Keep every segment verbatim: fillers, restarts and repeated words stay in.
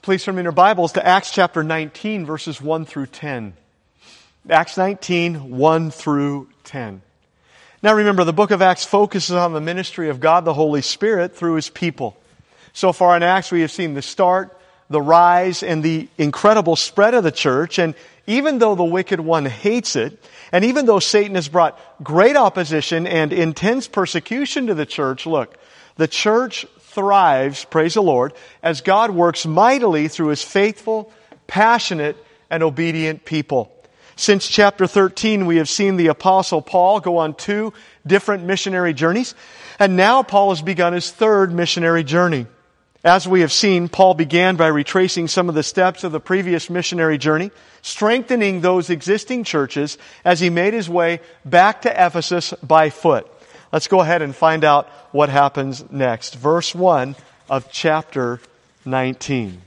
Please turn in your Bibles to Acts chapter nineteen, verses one through ten. Acts nineteen, one through ten. Now remember, the book of Acts focuses on the ministry of God the Holy Spirit through His people. So far in Acts we have seen the start, the rise, and the incredible spread of the church. And even though the wicked one hates it, and even though Satan has brought great opposition and intense persecution to the church, look, the church thrives, praise the Lord, as God works mightily through His faithful, passionate, and obedient people. Since chapter thirteen, we have seen the Apostle Paul go on two different missionary journeys, and now Paul has begun his third missionary journey. As we have seen, Paul began by retracing some of the steps of the previous missionary journey, strengthening those existing churches as he made his way back to Ephesus by foot. Let's go ahead and find out what happens next. Verse one of chapter nineteen.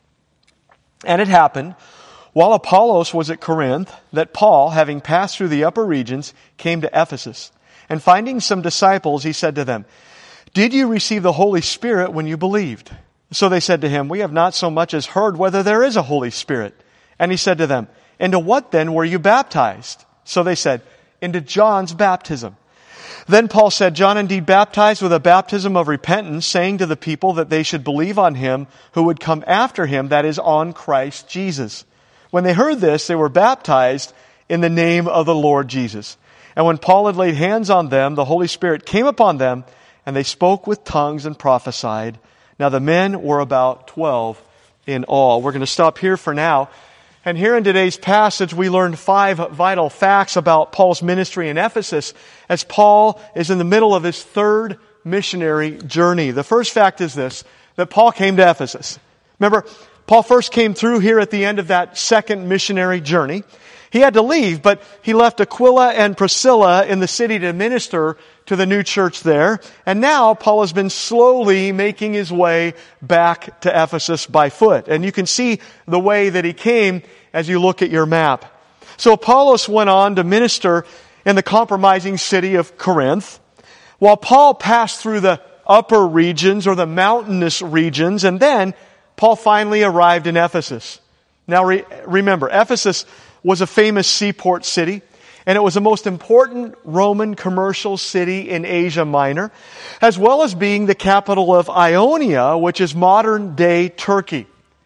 And it happened, while Apollos was at Corinth, that Paul, having passed through the upper regions, came to Ephesus. And finding some disciples, he said to them, "Did you receive the Holy Spirit when you believed?" So they said to him, "We have not so much as heard whether there is a Holy Spirit." And he said to them, "Into what then were you baptized?" So they said, "Into John's baptism." Then Paul said, "John indeed baptized with a baptism of repentance, saying to the people that they should believe on Him who would come after Him, that is, on Christ Jesus." When they heard this, they were baptized in the name of the Lord Jesus. And when Paul had laid hands on them, the Holy Spirit came upon them, and they spoke with tongues and prophesied. Now the men were about twelve in all. We're going to stop here for now. And here in today's passage, we learn five vital facts about Paul's ministry in Ephesus as Paul is in the middle of his third missionary journey. The first fact is this, that Paul came to Ephesus. Remember, Paul first came through here at the end of that second missionary journey. He had to leave, but he left Aquila and Priscilla in the city to minister to the new church there. And now Paul has been slowly making his way back to Ephesus by foot. And you can see the way that he came as you look at your map. So Apollos went on to minister in the compromising city of Corinth, while Paul passed through the upper regions or the mountainous regions, and then Paul finally arrived in Ephesus. Now re- remember, Ephesus was a famous seaport city, and it was the most important Roman commercial city in Asia Minor, as well as being the capital of Ionia, which is modern-day Turkey.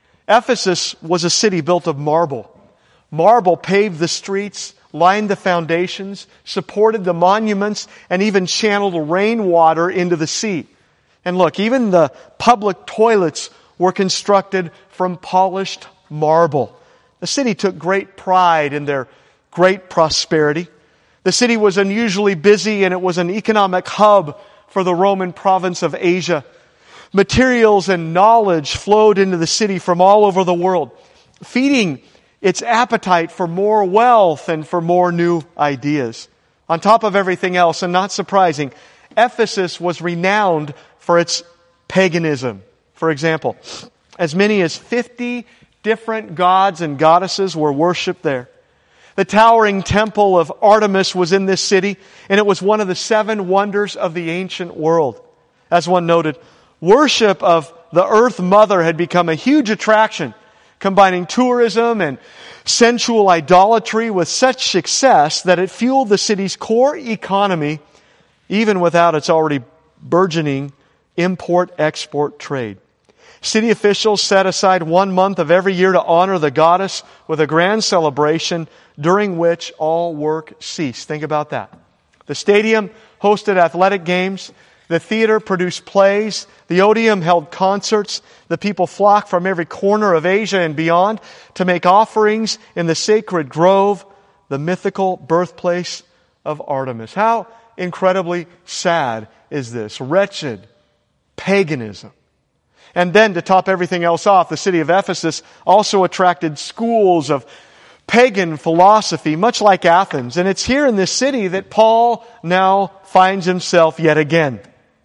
Ephesus was a city built of marble. Marble paved the streets, lined the foundations, supported the monuments, and even channeled rainwater into the sea. And look, even the public toilets were constructed from polished marble. The city took great pride in their great prosperity. The city was unusually busy, and it was an economic hub for the Roman province of Asia. Materials and knowledge flowed into the city from all over the world, feeding its appetite for more wealth and for more new ideas. On top of everything else, and not surprising, Ephesus was renowned for its paganism. For example, as many as fifty different gods and goddesses were worshipped there. The towering temple of Artemis was in this city, and it was one of the seven wonders of the ancient world. As one noted, worship of the Earth Mother had become a huge attraction, combining tourism and sensual idolatry with such success that it fueled the city's core economy, even without its already burgeoning import-export trade. City officials set aside one month of every year to honor the goddess with a grand celebration during which all work ceased. Think about that. The stadium hosted athletic games. The theater produced plays. The Odeum held concerts. The people flocked from every corner of Asia and beyond to make offerings in the sacred grove, the mythical birthplace of Artemis. How incredibly sad is this? Wretched paganism. And then, to top everything else off, the city of Ephesus also attracted schools of pagan philosophy, much like Athens. And it's here in this city that Paul now finds himself yet again.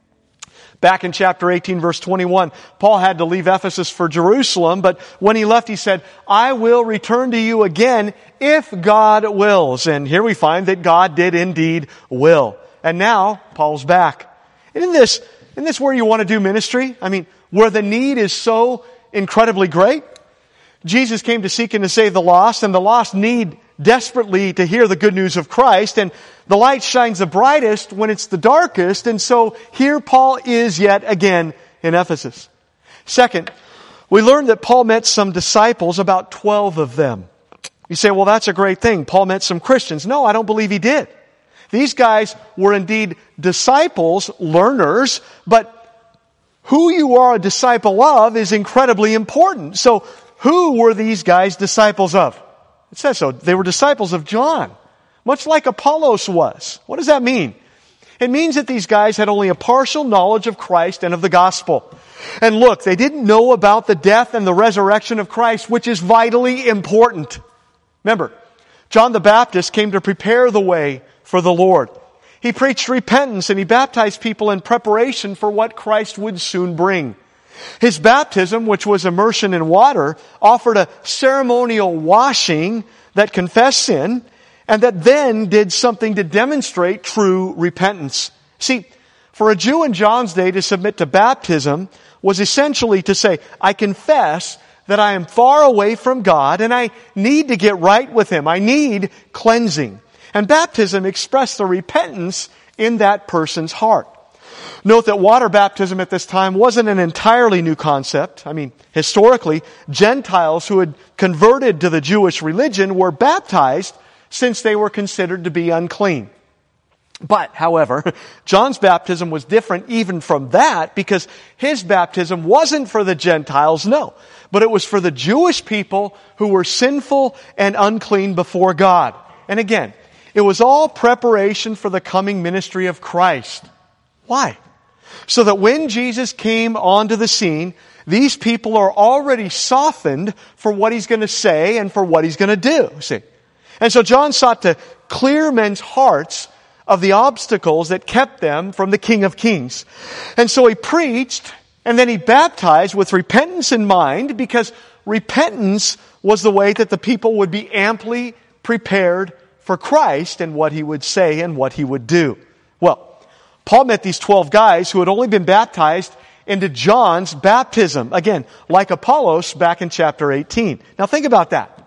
Back in chapter eighteen, verse twenty-one, Paul had to leave Ephesus for Jerusalem, but when he left, he said, "I will return to you again if God wills." And here we find that God did indeed will. And now, Paul's back. Isn't this, isn't this where you want to do ministry? I mean, where the need is so incredibly great. Jesus came to seek and to save the lost, and the lost need desperately to hear the good news of Christ, and the light shines the brightest when it's the darkest, and so here Paul is yet again in Ephesus. Second, we learned that Paul met some disciples, about twelve of them. You say, well, that's a great thing. Paul met some Christians. No, I don't believe he did. These guys were indeed disciples, learners, but who you are a disciple of is incredibly important. So, who were these guys disciples of? It says so. They were disciples of John, much like Apollos was. What does that mean? It means that these guys had only a partial knowledge of Christ and of the gospel. And look, they didn't know about the death and the resurrection of Christ, which is vitally important. Remember, John the Baptist came to prepare the way for the Lord. He preached repentance and he baptized people in preparation for what Christ would soon bring. His baptism, which was immersion in water, offered a ceremonial washing that confessed sin and that then did something to demonstrate true repentance. See, for a Jew in John's day to submit to baptism was essentially to say, I confess that I am far away from God and I need to get right with Him. I need cleansing. And baptism expressed the repentance in that person's heart. Note that water baptism at this time wasn't an entirely new concept. I mean, historically, Gentiles who had converted to the Jewish religion were baptized since they were considered to be unclean. But, however, John's baptism was different even from that because his baptism wasn't for the Gentiles, no. But it was for the Jewish people who were sinful and unclean before God. And again, it was all preparation for the coming ministry of Christ. Why? So that when Jesus came onto the scene, these people are already softened for what He's going to say and for what He's going to do. See? And so John sought to clear men's hearts of the obstacles that kept them from the King of Kings. And so he preached and then he baptized with repentance in mind because repentance was the way that the people would be amply prepared for Christ and what He would say and what He would do. Well, Paul met these twelve guys who had only been baptized into John's baptism. Again, like Apollos back in chapter eighteen. Now think about that.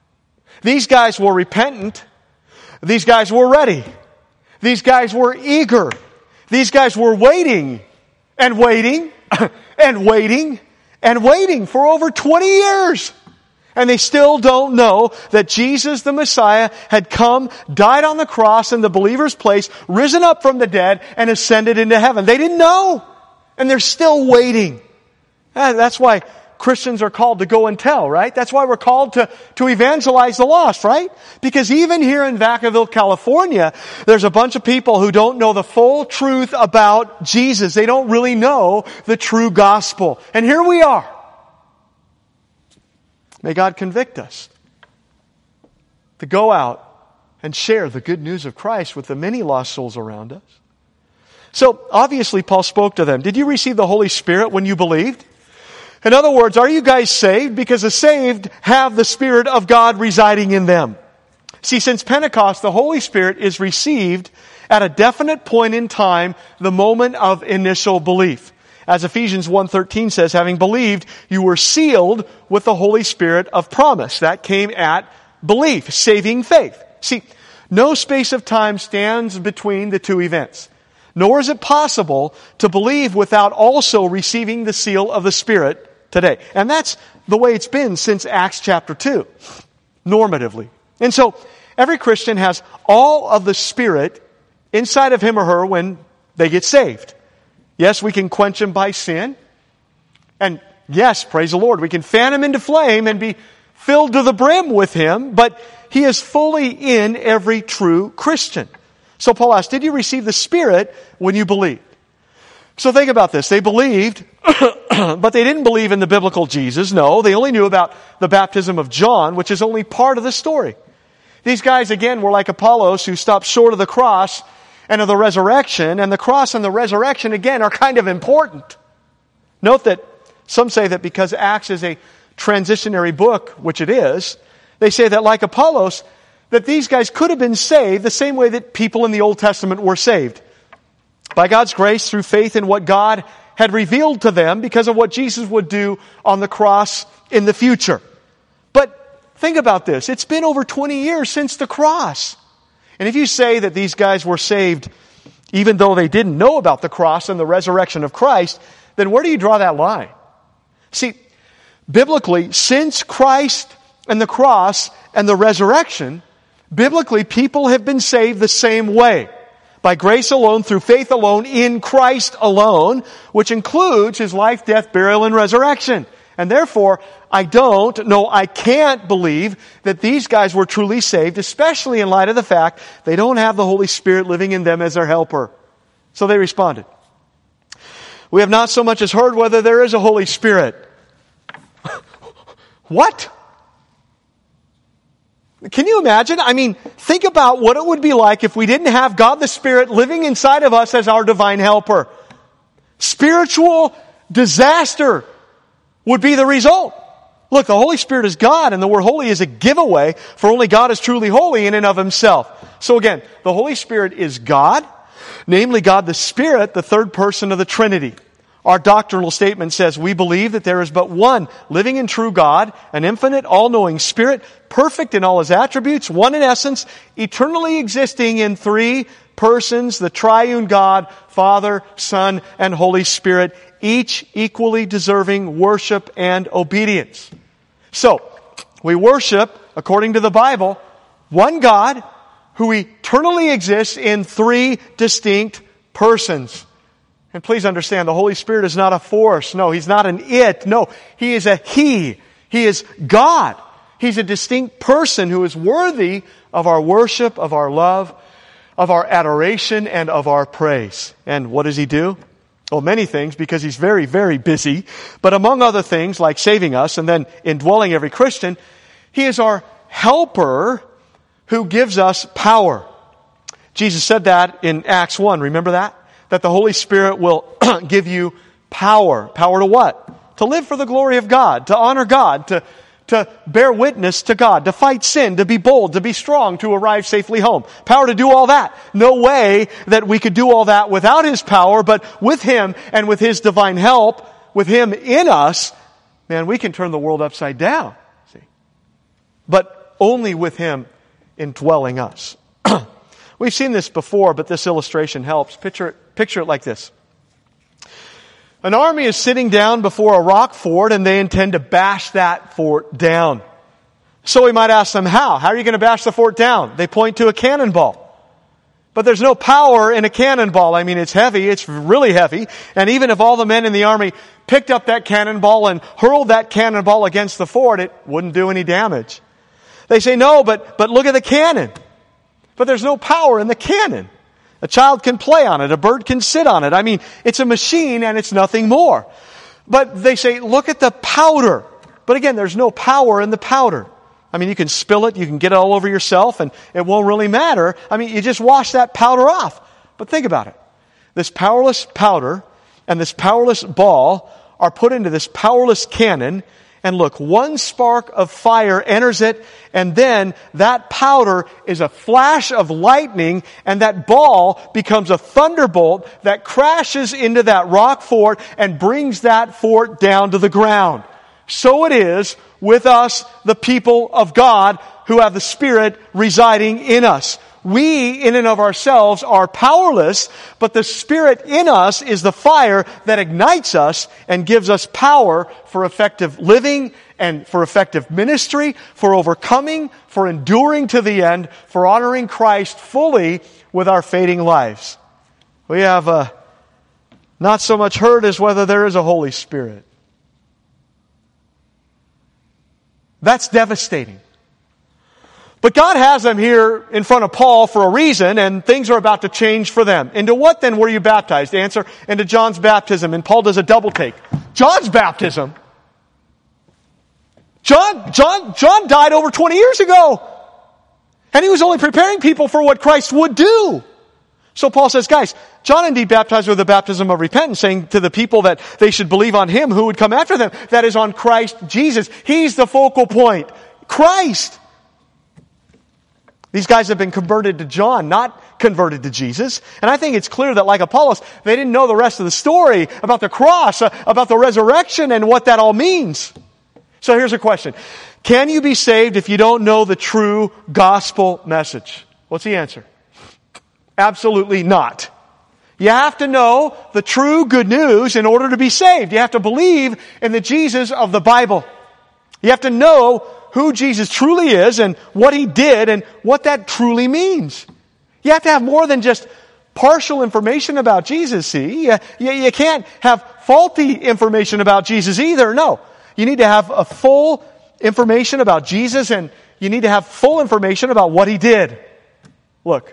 These guys were repentant. These guys were ready. These guys were eager. These guys were waiting and waiting and waiting and waiting for over twenty years. And they still don't know that Jesus the Messiah had come, died on the cross in the believer's place, risen up from the dead, and ascended into heaven. They didn't know. And they're still waiting. And that's why Christians are called to go and tell, right? That's why we're called to, to evangelize the lost, right? Because even here in Vacaville, California, there's a bunch of people who don't know the full truth about Jesus. They don't really know the true gospel. And here we are. May God convict us to go out and share the good news of Christ with the many lost souls around us. So, obviously, Paul spoke to them. Did you receive the Holy Spirit when you believed? In other words, are you guys saved? Because the saved have the Spirit of God residing in them. See, since Pentecost, the Holy Spirit is received at a definite point in time, the moment of initial belief. As Ephesians one thirteen says, having believed, you were sealed with the Holy Spirit of promise. That came at belief, saving faith. See, no space of time stands between the two events. Nor is it possible to believe without also receiving the seal of the Spirit today. And that's the way it's been since Acts chapter two, normatively. And so, every Christian has all of the Spirit inside of him or her when they get saved. Yes, we can quench him by sin. And yes, praise the Lord, we can fan him into flame and be filled to the brim with Him, but He is fully in every true Christian. So Paul asked, did you receive the Spirit when you believed? So think about this. They believed, but they didn't believe in the biblical Jesus. No, they only knew about the baptism of John, which is only part of the story. These guys, again, were like Apollos who stopped short of the cross and of the resurrection, and the cross and the resurrection, again, are kind of important. Note that some say that because Acts is a transitionary book, which it is, they say that like Apollos, that these guys could have been saved the same way that people in the Old Testament were saved. By God's grace, through faith in what God had revealed to them because of what Jesus would do on the cross in the future. But think about this. It's been over twenty years since the cross. And if you say that these guys were saved even though they didn't know about the cross and the resurrection of Christ, then where do you draw that line? See, biblically, since Christ and the cross and the resurrection, biblically, people have been saved the same way. By grace alone, through faith alone, in Christ alone, which includes His life, death, burial, and resurrection. And therefore, I don't, no, I can't believe that these guys were truly saved, especially in light of the fact they don't have the Holy Spirit living in them as their helper. So they responded, "We have not so much as heard whether there is a Holy Spirit." What? Can you imagine? I mean, think about what it would be like if we didn't have God the Spirit living inside of us as our divine helper. Spiritual disaster would be the result. Look, the Holy Spirit is God, and the word holy is a giveaway, for only God is truly holy in and of Himself. So again, the Holy Spirit is God, namely God the Spirit, the third person of the Trinity. Our doctrinal statement says we believe that there is but one living and true God, an infinite, all-knowing Spirit, perfect in all His attributes, one in essence, eternally existing in three persons, the triune God, Father, Son, and Holy Spirit, each equally deserving worship and obedience. So, we worship, according to the Bible, one God who eternally exists in three distinct persons. And please understand, the Holy Spirit is not a force. No, He's not an it. No, He is a He. He is God. He's a distinct person who is worthy of our worship, of our love, of our adoration, and of our praise. And what does He do? Well, many things, because He's very, very busy. But among other things, like saving us and then indwelling every Christian, He is our helper who gives us power. Jesus said that in Acts one. Remember that? That the Holy Spirit will give you power. Power to what? To live for the glory of God, to honor God, to, to bear witness to God, to fight sin, to be bold, to be strong, to arrive safely home. Power to do all that. No way that we could do all that without His power, but with Him and with His divine help, with Him in us, man, we can turn the world upside down. See? But only with Him indwelling us. We've seen this before, but this illustration helps. Picture it, picture it like this. An army is sitting down before a rock fort, and they intend to bash that fort down. So we might ask them, how? How are you going to bash the fort down? They point to a cannonball. But there's no power in a cannonball. I mean, it's heavy, it's really heavy. And even if all the men in the army picked up that cannonball and hurled that cannonball against the fort, it wouldn't do any damage. They say, no, but, but look at the cannon. But there's no power in the cannon. A child can play on it. A bird can sit on it. I mean, it's a machine and it's nothing more. But they say, look at the powder. But again, there's no power in the powder. I mean, you can spill it, you can get it all over yourself, and it won't really matter. I mean, you just wash that powder off. But think about it. This powerless powder and this powerless ball are put into this powerless cannon, and look, one spark of fire enters it, and then that powder is a flash of lightning, and that ball becomes a thunderbolt that crashes into that rock fort and brings that fort down to the ground. So it is with us, the people of God, who have the Spirit residing in us. We, in and of ourselves, are powerless, but the Spirit in us is the fire that ignites us and gives us power for effective living and for effective ministry, for overcoming, for enduring to the end, for honoring Christ fully with our fading lives. We have uh, not so much heard as whether there is a Holy Spirit. That's devastating. But God has them here in front of Paul for a reason, and things are about to change for them. Into what then were you baptized? Answer, into John's baptism. And Paul does a double take. John's baptism? John, John, John died over twenty years ago. And he was only preparing people for what Christ would do. So Paul says, guys, John indeed baptized with the baptism of repentance, saying to the people that they should believe on Him who would come after them. That is on Christ Jesus. He's the focal point. Christ. These guys have been converted to John, not converted to Jesus. And I think it's clear that, like Apollos, they didn't know the rest of the story about the cross, uh, about the resurrection, and what that all means. So here's a question. Can you be saved if you don't know the true gospel message? What's the answer? Absolutely not. You have to know the true good news in order to be saved. You have to believe in the Jesus of the Bible. You have to know who Jesus truly is and what He did and what that truly means. You have to have more than just partial information about Jesus, see? You, you, you can't have faulty information about Jesus either, no. You need to have a full information about Jesus, and you need to have full information about what He did. Look,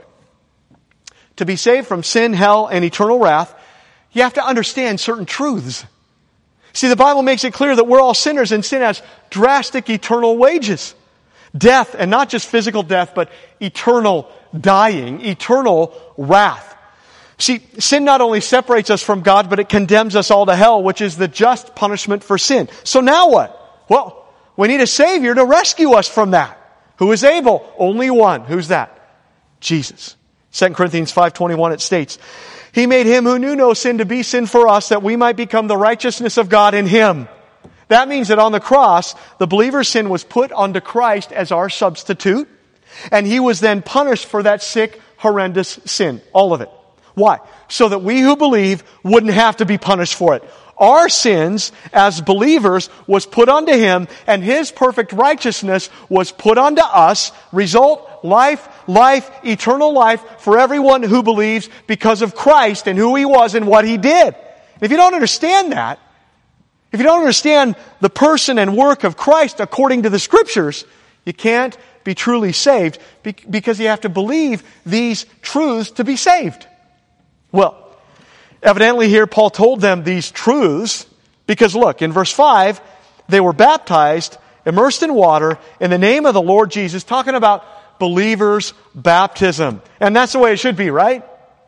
to be saved from sin, hell, and eternal wrath, you have to understand certain truths. See, the Bible makes it clear that we're all sinners, and sin has drastic eternal wages. Death, and not just physical death, but eternal dying, eternal wrath. See, sin not only separates us from God, but it condemns us all to hell, which is the just punishment for sin. So now what? Well, we need a Savior to rescue us from that. Who is able? Only one. Who's that? Jesus. Second Corinthians five twenty-one, it states, He made Him who knew no sin to be sin for us, that we might become the righteousness of God in Him. That means that on the cross, the believer's sin was put onto Christ as our substitute, and He was then punished for that sick, horrendous sin. All of it. Why? So that we who believe wouldn't have to be punished for it. Our sins as believers was put onto Him, and His perfect righteousness was put onto us. Result, life, life, eternal life for everyone who believes because of Christ and who He was and what He did. If you don't understand that, if you don't understand the person and work of Christ according to the Scriptures, you can't be truly saved because you have to believe these truths to be saved. Well, evidently here Paul told them these truths because look, in verse five, they were baptized, immersed in water, in the name of the Lord Jesus, talking about believers' baptism. And that's the way it should be, right?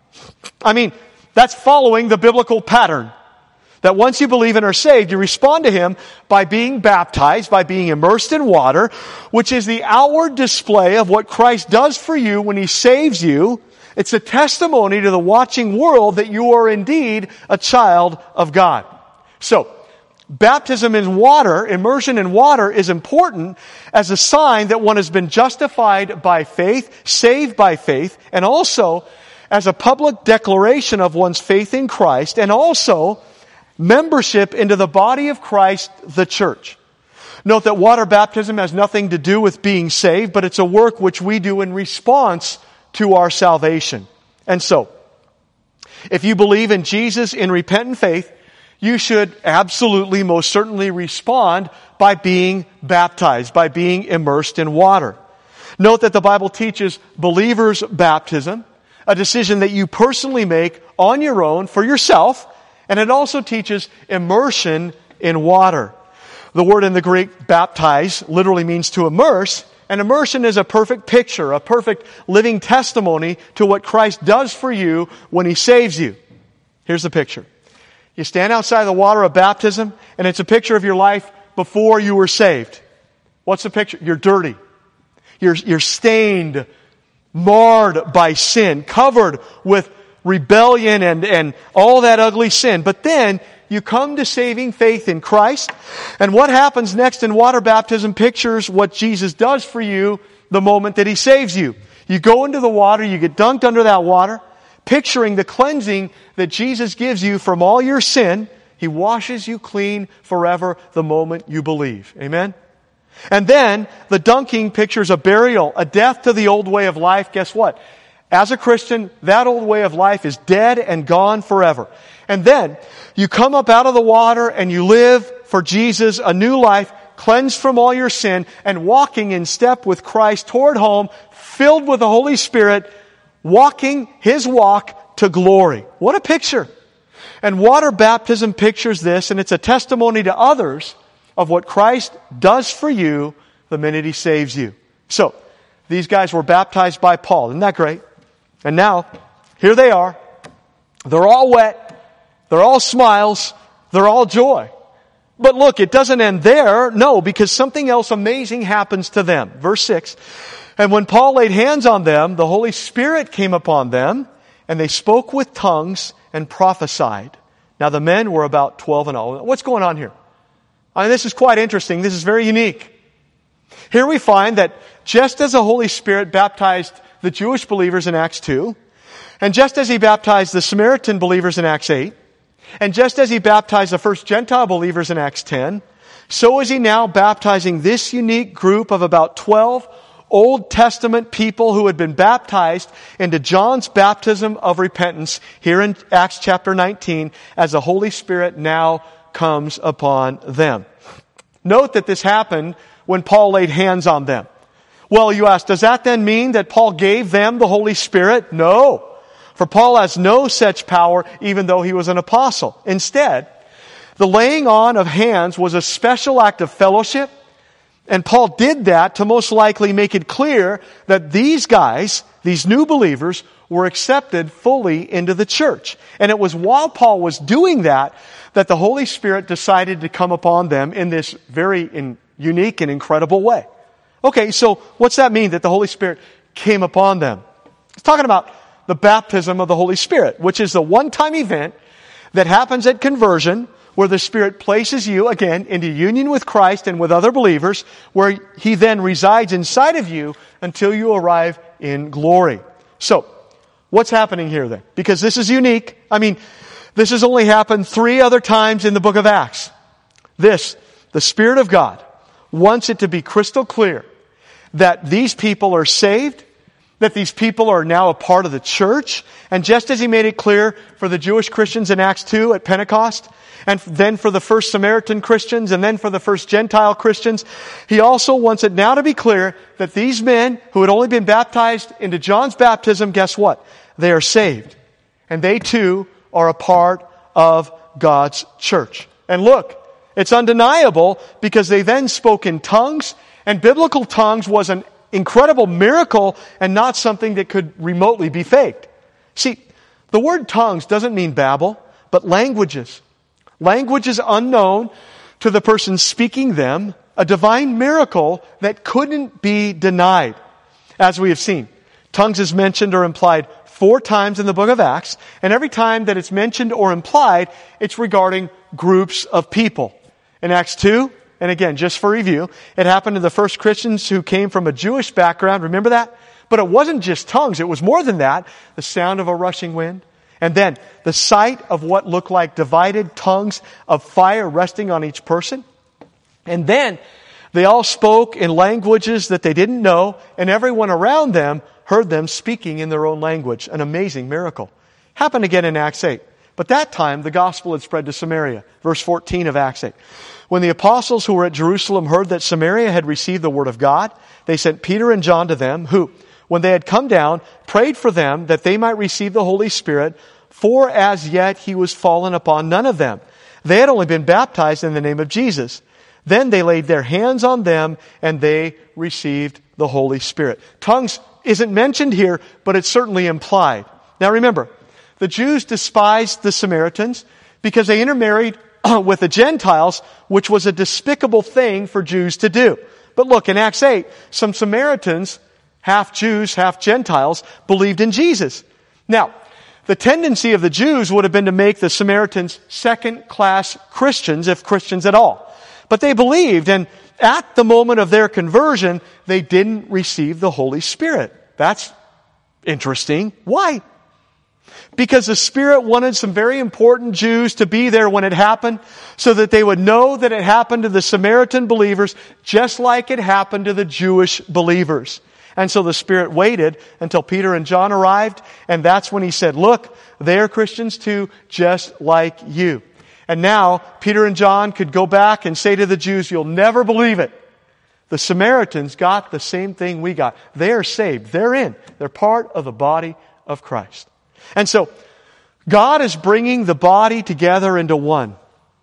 I mean, that's following the biblical pattern. That once you believe and are saved, you respond to Him by being baptized, by being immersed in water, which is the outward display of what Christ does for you when He saves you. It's a testimony to the watching world that you are indeed a child of God. So, baptism in water, immersion in water, is important as a sign that one has been justified by faith, saved by faith, and also as a public declaration of one's faith in Christ, and also membership into the body of Christ, the church. Note that water baptism has nothing to do with being saved, but it's a work which we do in response to our salvation. And so, if you believe in Jesus in repentant faith, you should absolutely, most certainly respond by being baptized, by being immersed in water. Note that the Bible teaches believers' baptism, a decision that you personally make on your own for yourself, and it also teaches immersion in water. The word in the Greek, baptize, literally means to immerse, and immersion is a perfect picture, a perfect living testimony to what Christ does for you when He saves you. Here's the picture. You stand outside the water of baptism, and it's a picture of your life before you were saved. What's the picture? You're dirty. You're, you're stained, marred by sin, covered with rebellion and, and all that ugly sin. But then you come to saving faith in Christ. And what happens next in water baptism pictures what Jesus does for you the moment that He saves you. You go into the water, you get dunked under that water, picturing the cleansing that Jesus gives you from all your sin. He washes you clean forever the moment you believe. Amen? And then the dunking pictures a burial, a death to the old way of life. Guess what? As a Christian, that old way of life is dead and gone forever. And then you come up out of the water and you live for Jesus a new life, cleansed from all your sin and walking in step with Christ toward home, filled with the Holy Spirit, walking His walk to glory. What a picture. And water baptism pictures this, and it's a testimony to others of what Christ does for you the minute He saves you. So, these guys were baptized by Paul. Isn't that great? And now, here they are. They're all wet. They're all smiles. They're all joy. But look, it doesn't end there. No, because something else amazing happens to them. Verse six. And when Paul laid hands on them, the Holy Spirit came upon them, and they spoke with tongues and prophesied. Now the men were about twelve in all. What's going on here? I mean, this is quite interesting. This is very unique. Here we find that just as the Holy Spirit baptized the Jewish believers in Acts two, and just as He baptized the Samaritan believers in Acts eight, and just as He baptized the first Gentile believers in Acts ten, so is He now baptizing this unique group of about twelve Old Testament people who had been baptized into John's baptism of repentance here in Acts chapter nineteen as the Holy Spirit now comes upon them. Note that this happened when Paul laid hands on them. Well, you ask, does that then mean that Paul gave them the Holy Spirit? No. For Paul has no such power even though he was an apostle. Instead, the laying on of hands was a special act of fellowship. And Paul did that to most likely make it clear that these guys, these new believers, were accepted fully into the church. And it was while Paul was doing that, that the Holy Spirit decided to come upon them in this very in, unique and incredible way. Okay, so what's that mean, that the Holy Spirit came upon them? It's talking about the baptism of the Holy Spirit, which is the one-time event that happens at conversion, where the Spirit places you, again, into union with Christ and with other believers, where He then resides inside of you until you arrive in glory. So, what's happening here then? Because this is unique. I mean, this has only happened three other times in the book of Acts. This, the Spirit of God, wants it to be crystal clear that these people are saved, that these people are now a part of the church, and just as He made it clear for the Jewish Christians in Acts two at Pentecost, and then for the first Samaritan Christians, and then for the first Gentile Christians, He also wants it now to be clear that these men who had only been baptized into John's baptism, guess what? They are saved. And they too are a part of God's church. And look, it's undeniable because they then spoke in tongues, and biblical tongues was an incredible miracle and not something that could remotely be faked. See, the word tongues doesn't mean babble, but languages. Languages unknown to the person speaking them, a divine miracle that couldn't be denied. As we have seen, tongues is mentioned or implied four times in the book of Acts, and every time that it's mentioned or implied, it's regarding groups of people. In Acts two, and again, just for review, it happened to the first Christians who came from a Jewish background. Remember that? But it wasn't just tongues. It was more than that. The sound of a rushing wind. And then the sight of what looked like divided tongues of fire resting on each person. And then they all spoke in languages that they didn't know, and everyone around them heard them speaking in their own language. An amazing miracle. Happened again in Acts eight. But that time the gospel had spread to Samaria. Verse fourteen of Acts eight. When the apostles who were at Jerusalem heard that Samaria had received the word of God, they sent Peter and John to them, who, when they had come down, prayed for them that they might receive the Holy Spirit, for as yet He was fallen upon none of them. They had only been baptized in the name of Jesus. Then they laid their hands on them, and they received the Holy Spirit. Tongues isn't mentioned here, but it's certainly implied. Now remember, the Jews despised the Samaritans because they intermarried with the Gentiles, which was a despicable thing for Jews to do. But look, in Acts eight, some Samaritans, half Jews, half Gentiles, believed in Jesus. Now, the tendency of the Jews would have been to make the Samaritans second-class Christians, if Christians at all. But they believed, and at the moment of their conversion, they didn't receive the Holy Spirit. That's interesting. Why? Because the Spirit wanted some very important Jews to be there when it happened, so that they would know that it happened to the Samaritan believers just like it happened to the Jewish believers. And so the Spirit waited until Peter and John arrived, and that's when He said, look, they're Christians too, just like you. And now, Peter and John could go back and say to the Jews, you'll never believe it. The Samaritans got the same thing we got. They are saved. They're in. They're part of the body of Christ. And so, God is bringing the body together into one.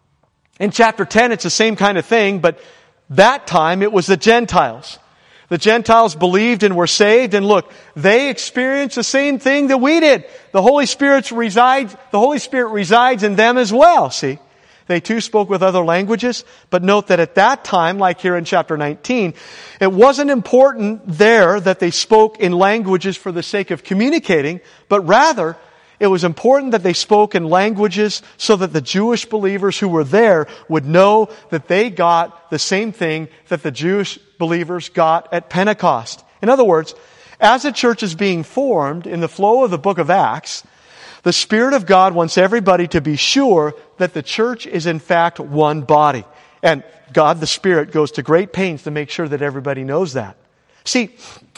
In chapter ten, it's the same kind of thing, but that time it was the Gentiles. The Gentiles believed and were saved, and look, they experienced the same thing that we did. The Holy Spirit resides, the Holy Spirit resides in them as well, see? they too spoke with other languages. But note that at that time, like here in chapter nineteen, it wasn't important there that they spoke in languages for the sake of communicating, but rather it was important that they spoke in languages so that the Jewish believers who were there would know that they got the same thing that the Jewish believers got at Pentecost. In other words, as the church is being formed in the flow of the book of Acts, the Spirit of God wants everybody to be sure that the church is in fact one body. And God, the Spirit, goes to great pains to make sure that everybody knows that. See,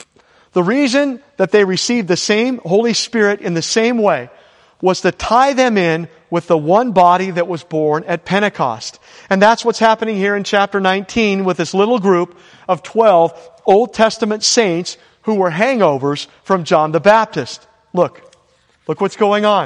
the reason that they received the same Holy Spirit in the same way was to tie them in with the one body that was born at Pentecost. And that's what's happening here in chapter nineteen with this little group of twelve Old Testament saints who were hangovers from John the Baptist. Look, look what's going on.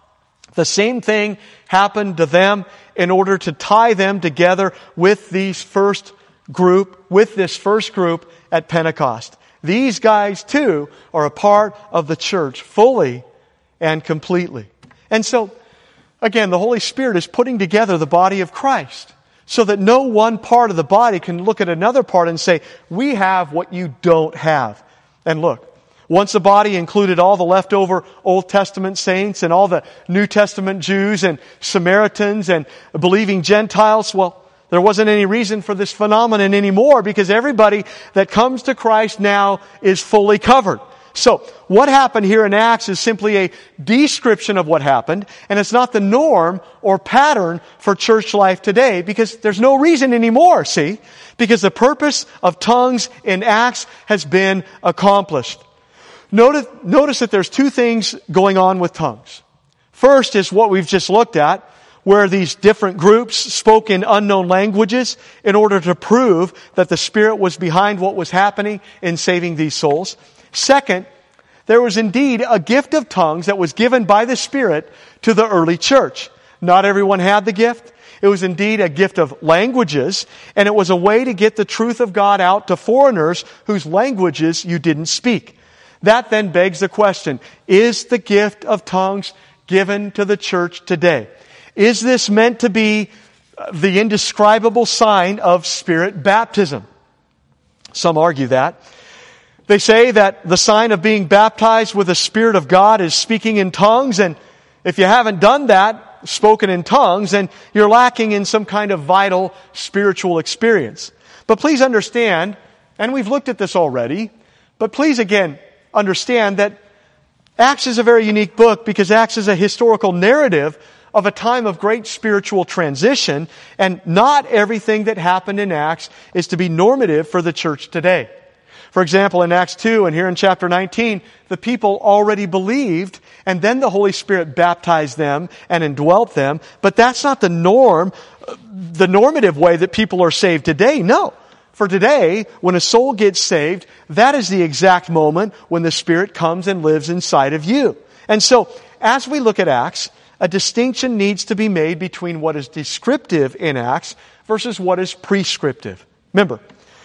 The same thing happened to them in order to tie them together with these first group, with this first group at Pentecost. These guys, too, are a part of the church fully and completely. And so, again, the Holy Spirit is putting together the body of Christ so that no one part of the body can look at another part and say, we have what you don't have. And look, once the body included all the leftover Old Testament saints and all the New Testament Jews and Samaritans and believing Gentiles, well, there wasn't any reason for this phenomenon anymore because everybody that comes to Christ now is fully covered. So, what happened here in Acts is simply a description of what happened, and it's not the norm or pattern for church life today because there's no reason anymore, see? Because the purpose of tongues in Acts has been accomplished. Notice, notice that there's two things going on with tongues. First is what we've just looked at, where these different groups spoke in unknown languages in order to prove that the Spirit was behind what was happening in saving these souls. Second, there was indeed a gift of tongues that was given by the Spirit to the early church. Not everyone had the gift. It was indeed a gift of languages, and it was a way to get the truth of God out to foreigners whose languages you didn't speak. That then begs the question, is the gift of tongues given to the church today? Is this meant to be the indescribable sign of Spirit baptism? Some argue that. They say that the sign of being baptized with the Spirit of God is speaking in tongues, and if you haven't done that, spoken in tongues, then you're lacking in some kind of vital spiritual experience. But please understand, and we've looked at this already, but please again understand that Acts is a very unique book because Acts is a historical narrative of a time of great spiritual transition, and not everything that happened in Acts is to be normative for the church today. For example, in Acts two and here in chapter nineteen, the people already believed, and then the Holy Spirit baptized them and indwelt them, but that's not the norm, the normative way that people are saved today. No. For today, when a soul gets saved, that is the exact moment when the Spirit comes and lives inside of you. And so, as we look at Acts, a distinction needs to be made between what is descriptive in Acts versus what is prescriptive. Remember,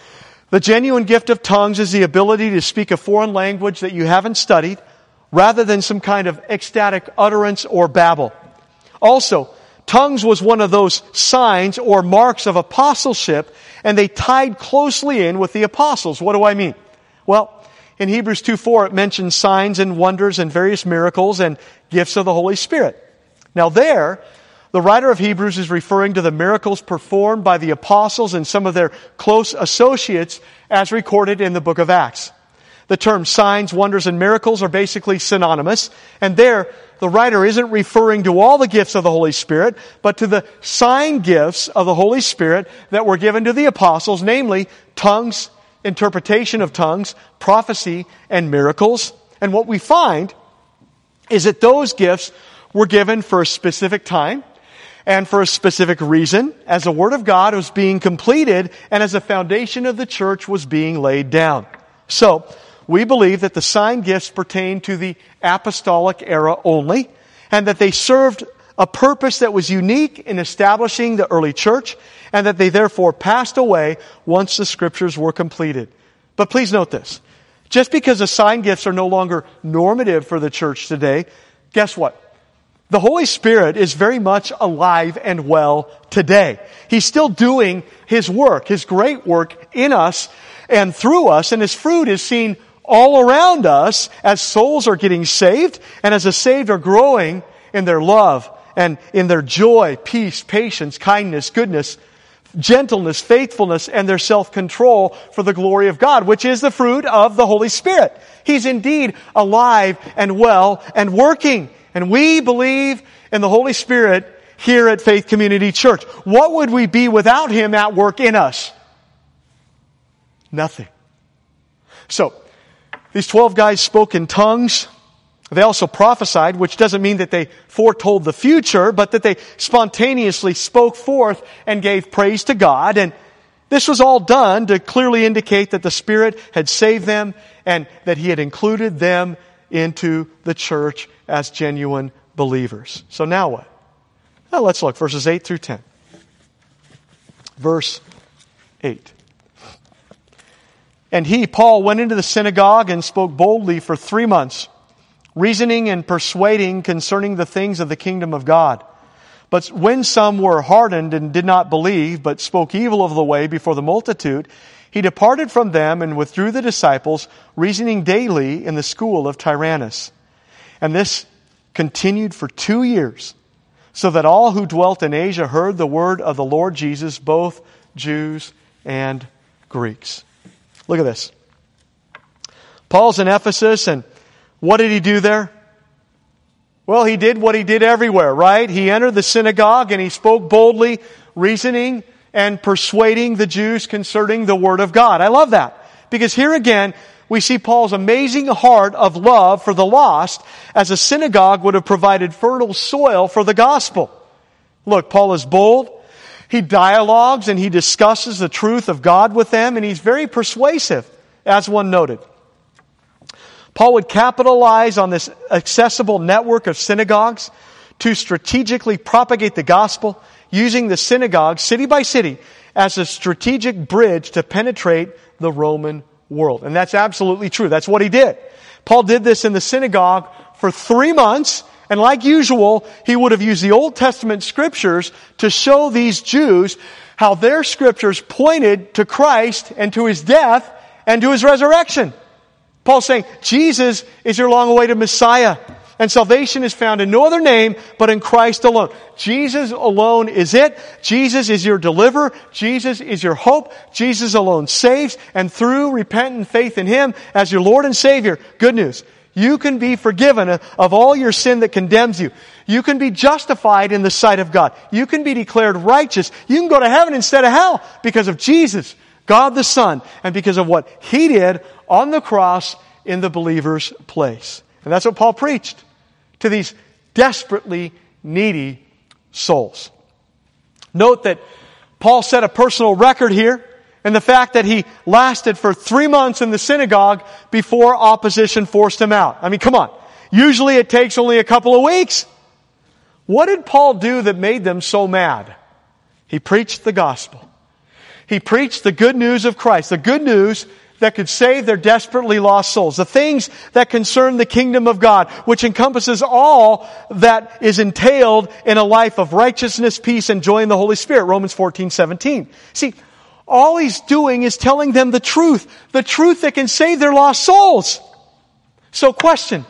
the genuine gift of tongues is the ability to speak a foreign language that you haven't studied, rather than some kind of ecstatic utterance or babble. Also, tongues was one of those signs or marks of apostleship, and they tied closely in with the apostles. What do I mean? Well, in Hebrews two four, it mentions signs and wonders and various miracles and gifts of the Holy Spirit. Now there, the writer of Hebrews is referring to the miracles performed by the apostles and some of their close associates as recorded in the book of Acts. The terms signs, wonders, and miracles are basically synonymous, and there, the writer isn't referring to all the gifts of the Holy Spirit, but to the sign gifts of the Holy Spirit that were given to the apostles, namely tongues, interpretation of tongues, prophecy, and miracles. And what we find is that those gifts were given for a specific time and for a specific reason, as the Word of God was being completed and as the foundation of the church was being laid down. So, we believe that the sign gifts pertain to the apostolic era only, and that they served a purpose that was unique in establishing the early church, and that they therefore passed away once the Scriptures were completed. But please note this. Just because the sign gifts are no longer normative for the church today, guess what? The Holy Spirit is very much alive and well today. He's still doing His work, His great work in us and through us, and His fruit is seen all around us as souls are getting saved and as the saved are growing in their love and in their joy, peace, patience, kindness, goodness, gentleness, faithfulness, and their self-control for the glory of God, which is the fruit of the Holy Spirit. He's indeed alive and well and working. And we believe in the Holy Spirit here at Faith Community Church. What would we be without Him at work in us? Nothing. So, these twelve guys spoke in tongues. They also prophesied, which doesn't mean that they foretold the future, but that they spontaneously spoke forth and gave praise to God. And this was all done to clearly indicate that the Spirit had saved them and that He had included them into the church as genuine believers. So now what? Now let's look, verses eight through ten. Verse eight. And he, Paul, went into the synagogue and spoke boldly for three months, reasoning and persuading concerning the things of the kingdom of God. But when some were hardened and did not believe, but spoke evil of the way before the multitude, he departed from them and withdrew the disciples, reasoning daily in the school of Tyrannus. And this continued for two years, so that all who dwelt in Asia heard the word of the Lord Jesus, both Jews and Greeks. Look at this. Paul's in Ephesus, and what did he do there? Well, he did what he did everywhere, right? He entered the synagogue and he spoke boldly, reasoning and persuading the Jews concerning the Word of God. I love that. Because here again, we see Paul's amazing heart of love for the lost, as a synagogue would have provided fertile soil for the gospel. Look, Paul is bold. He dialogues and he discusses the truth of God with them, and he's very persuasive, as one noted. Paul would capitalize on this accessible network of synagogues to strategically propagate the gospel, using the synagogue city by city as a strategic bridge to penetrate the Roman world. And that's absolutely true. That's what he did. Paul did this in the synagogue for three months. And like usual, he would have used the Old Testament scriptures to show these Jews how their scriptures pointed to Christ and to His death and to His resurrection. Paul's saying, Jesus is your long-awaited Messiah. And salvation is found in no other name but in Christ alone. Jesus alone is it. Jesus is your deliverer. Jesus is your hope. Jesus alone saves. And through repentant faith in Him as your Lord and Savior, good news, you can be forgiven of all your sin that condemns you. You can be justified in the sight of God. You can be declared righteous. You can go to heaven instead of hell because of Jesus, God the Son, and because of what He did on the cross in the believer's place. And that's what Paul preached to these desperately needy souls. Note that Paul set a personal record here in the fact that he lasted for three months in the synagogue before opposition forced him out. I mean, come on. Usually it takes only a couple of weeks. What did Paul do that made them so mad? He preached the gospel. He preached the good news of Christ, the good news that could save their desperately lost souls, the things that concern the kingdom of God, which encompasses all that is entailed in a life of righteousness, peace, and joy in the Holy Spirit, Romans fourteen seventeen. See, all he's doing is telling them the truth, the truth that can save their lost souls. So question,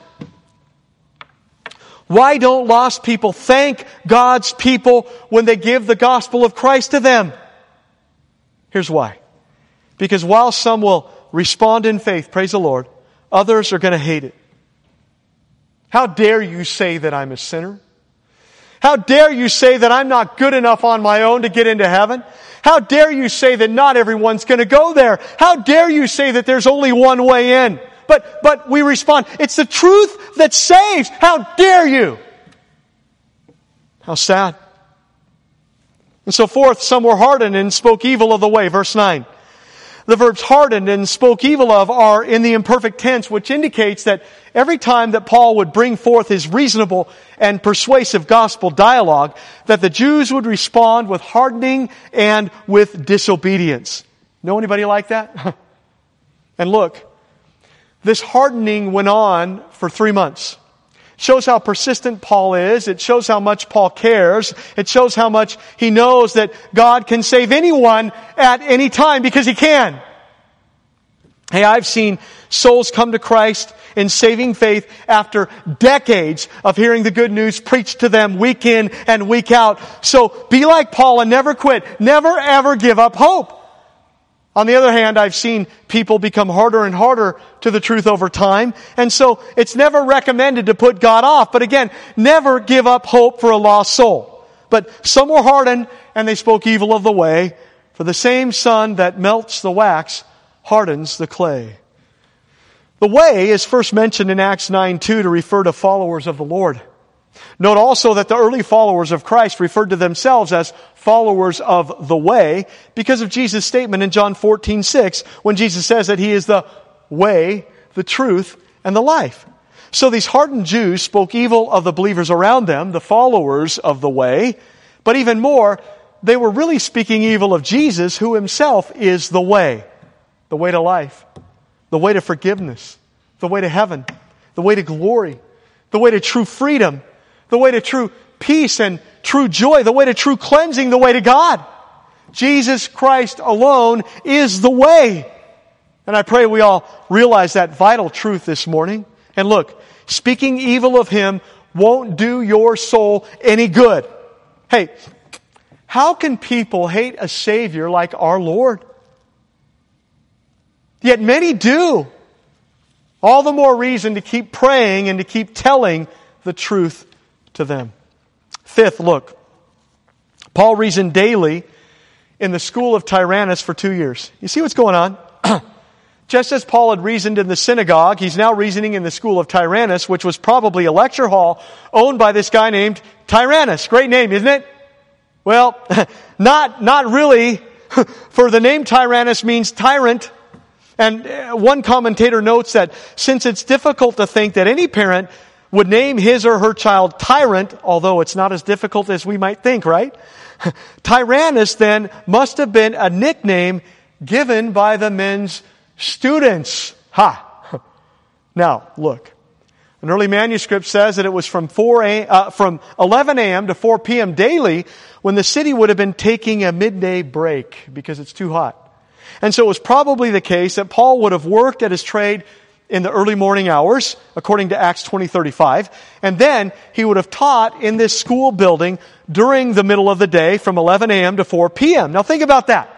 why don't lost people thank God's people when they give the gospel of Christ to them? Here's why. Because while some will respond in faith, praise the Lord, others are going to hate it. How dare you say that I'm a sinner? How dare you say that I'm not good enough on my own to get into heaven? How dare you say that not everyone's going to go there? How dare you say that there's only one way in? But, but we respond, it's the truth that saves. How dare you? How sad. And so forth, some were hardened and spoke evil of the way. Verse nine. The verbs hardened and spoke evil of are in the imperfect tense, which indicates that every time that Paul would bring forth his reasonable and persuasive gospel dialogue, that the Jews would respond with hardening and with disobedience. Know anybody like that? And look, this hardening went on for three months. shows how persistent Paul is. It shows how much Paul cares. It shows how much he knows that God can save anyone at any time because He can. Hey, I've seen souls come to Christ in saving faith after decades of hearing the good news preached to them week in and week out. So be like Paul and never quit. Never ever give up hope. On the other hand, I've seen people become harder and harder to the truth over time. And so it's never recommended to put God off. But again, never give up hope for a lost soul. But some were hardened and they spoke evil of the way. For the same sun that melts the wax hardens the clay. The way is first mentioned in Acts nine two to refer to followers of the Lord. Note also that the early followers of Christ referred to themselves as followers of the way because of Jesus' statement in John fourteen six when Jesus says that He is the way, the truth, and the life. So these hardened Jews spoke evil of the believers around them, the followers of the way, but even more, they were really speaking evil of Jesus, who Himself is the way, the way to life, the way to forgiveness, the way to heaven, the way to glory, the way to true freedom, the way to true peace and true joy, the way to true cleansing, the way to God. Jesus Christ alone is the way. And I pray we all realize that vital truth this morning. And look, speaking evil of Him won't do your soul any good. Hey, how can people hate a Savior like our Lord? Yet many do. All the more reason to keep praying and to keep telling the truth to them. Fifth, look. Paul reasoned daily in the school of Tyrannus for two years. You see what's going on? Just as Paul had reasoned in the synagogue, he's now reasoning in the school of Tyrannus, which was probably a lecture hall owned by this guy named Tyrannus. Great name, isn't it? Well, not, not really, for the name Tyrannus means tyrant. And one commentator notes that since it's difficult to think that any parent would name his or her child Tyrant, although it's not as difficult as we might think, right? Tyrannus then must have been a nickname given by the men's students. Ha! Now, look. An early manuscript says that it was from four a, uh, from eleven a.m. to four p.m. daily when the city would have been taking a midday break because it's too hot. And so it was probably the case that Paul would have worked at his trade in the early morning hours, according to Acts twenty thirty-five. And then he would have taught in this school building during the middle of the day from eleven a.m. to four p.m. Now think about that.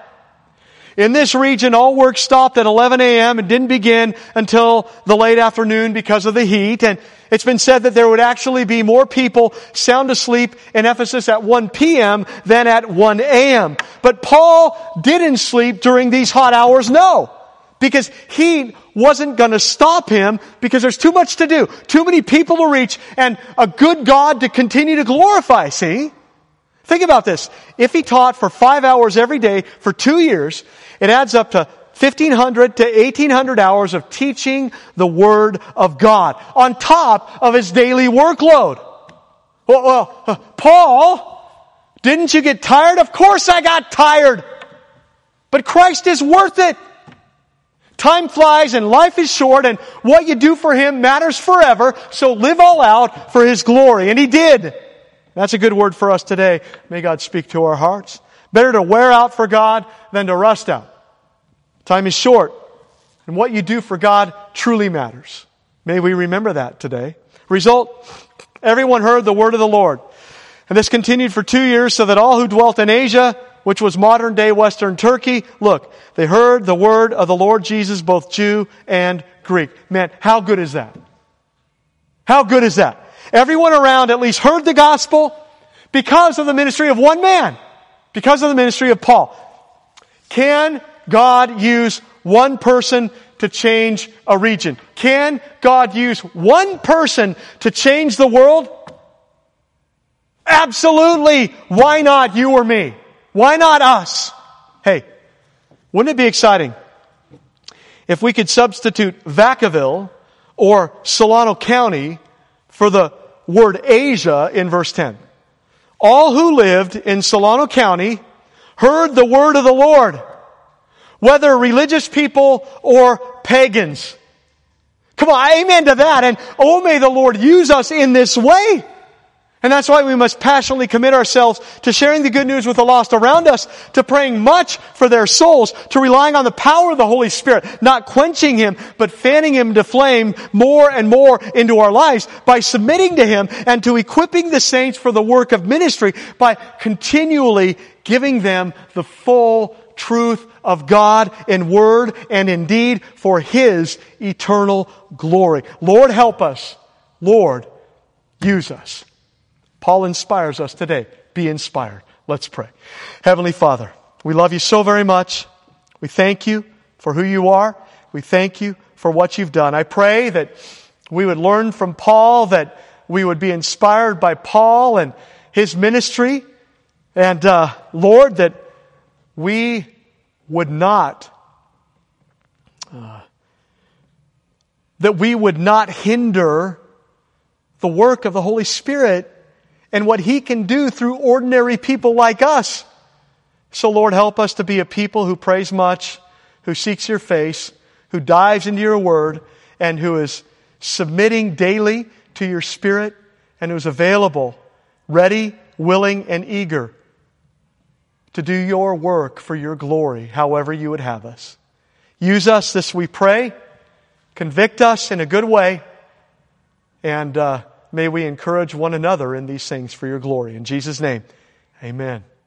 In this region, all work stopped at eleven a.m. and didn't begin until the late afternoon because of the heat. And it's been said that there would actually be more people sound asleep in Ephesus at one p.m. than at one a.m. But Paul didn't sleep during these hot hours, no. Because heat wasn't going to stop him because there's too much to do, too many people to reach, and a good God to continue to glorify, see? Think about this. If he taught for five hours every day for two years, it adds up to fifteen hundred to eighteen hundred hours of teaching the Word of God on top of his daily workload. Well, well uh, Paul, didn't you get tired? Of course I got tired. But Christ is worth it. Time flies and life is short, and what you do for Him matters forever, so live all out for His glory. And he did. That's a good word for us today. May God speak to our hearts. Better to wear out for God than to rust out. Time is short, and what you do for God truly matters. May we remember that today. Result, everyone heard the word of the Lord. And this continued for two years so that all who dwelt in Asia, which was modern-day Western Turkey, look, they heard the word of the Lord Jesus, both Jew and Greek. Man, how good is that? How good is that? Everyone around at least heard the gospel because of the ministry of one man, because of the ministry of Paul. Can God use one person to change a region? Can God use one person to change the world? Absolutely. Why not you or me? Why not us? Hey, wouldn't it be exciting if we could substitute Vacaville or Solano County for the word Asia in verse ten? All who lived in Solano County heard the word of the Lord, whether religious people or pagans. Come on, amen to that. And oh, may the Lord use us in this way. And that's why we must passionately commit ourselves to sharing the good news with the lost around us, to praying much for their souls, to relying on the power of the Holy Spirit, not quenching Him, but fanning Him to flame more and more into our lives by submitting to Him, and to equipping the saints for the work of ministry by continually giving them the full truth of God in word and in deed for His eternal glory. Lord, help us. Lord, use us. Paul inspires us today. Be inspired. Let's pray. Heavenly Father, we love You so very much. We thank You for who You are. We thank You for what You've done. I pray that we would learn from Paul, that we would be inspired by Paul and his ministry. And uh, Lord, that we would not, uh, that we would not hinder the work of the Holy Spirit and what He can do through ordinary people like us. So Lord, help us to be a people who prays much, who seeks Your face, who dives into Your word, and who is submitting daily to Your Spirit, and who is available, ready, willing, and eager to do Your work for Your glory, however You would have us. Use us, this we pray. Convict us in a good way. And uh, may we encourage one another in these things for Your glory. In Jesus' name, amen.